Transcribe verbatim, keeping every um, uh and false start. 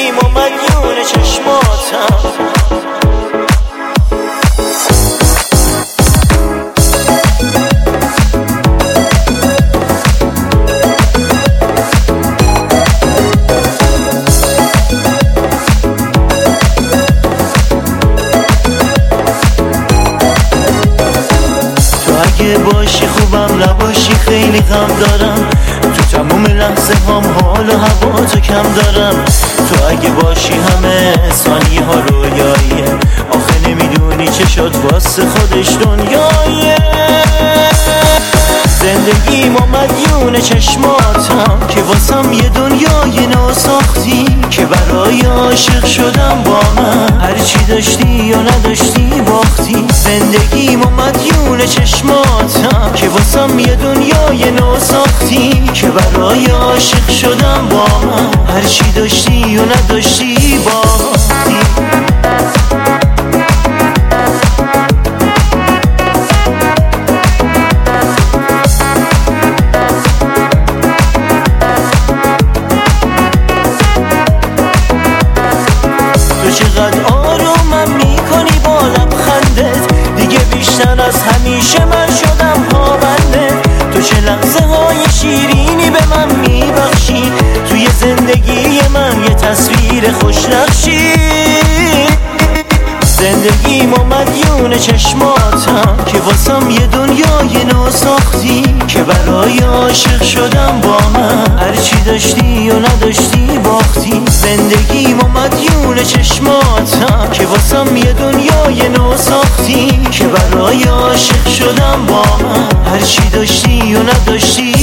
زندگیم و مدیون چشماتم. اگه باشی خوبم نباشی خیلی غم دارم، تو تموم لحظه هم حال و هوا تو کم دارم. تو اگه باشی همه ثانیه ها رویاییه، آخه نمیدونی چه شد واسه خودش دنیاییه. زندگیم و مدیون چشماتم که واسم یه دنیای نو ساختی، که برای عاشق شدم با من هرچی داشتی یا نداشتی باختی. زندگیم و مدیون چشماتم که واسم یه دنیای نو ساختی، که برای عاشق شدم با من هرچی داشتی یا نداشتی باختی. تو چقدر آرومم میکنی با لبخندت، دیگه بیشتر از همیشه من شدم پابنده. تو چه لحظه های شیرینی به من میبخشی، توی زندگی من یه تصویر خوش نقشی. زندگیم و مدیون چشماتم که واسم یه دنیای نو ساختی، که برای عاشق شدم با من هرچی داشتی یا نداشتی باختی. زندگیم و مدیون چشماتم که واسم یه دنیای نو ساختی، که برای عاشق شدم با من هرچی داشتی یا نداشتی